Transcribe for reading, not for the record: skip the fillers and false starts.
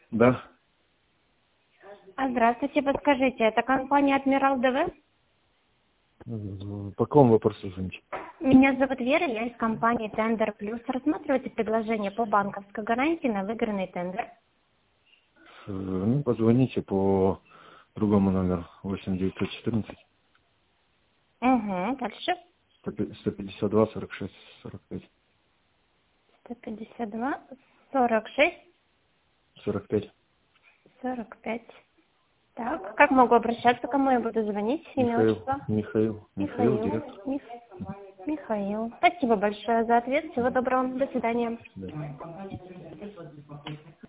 Да. Здравствуйте, подскажите, это компания «Адмирал ДВ»? По какому вопросу звоните? Меня зовут Вера, я из компании «Тендер Плюс». Рассматриваете предложение по банковской гарантии на выигранный тендер? Ну, позвоните по другому номеру 8914 Угу, дальше. 152 46 45. 152, 46, 45. 45. Так, как могу обращаться, кому я буду звонить? Имя, отчество? Михаил, директор. Михаил. Спасибо большое за ответ. Всего доброго. До свидания. До свидания.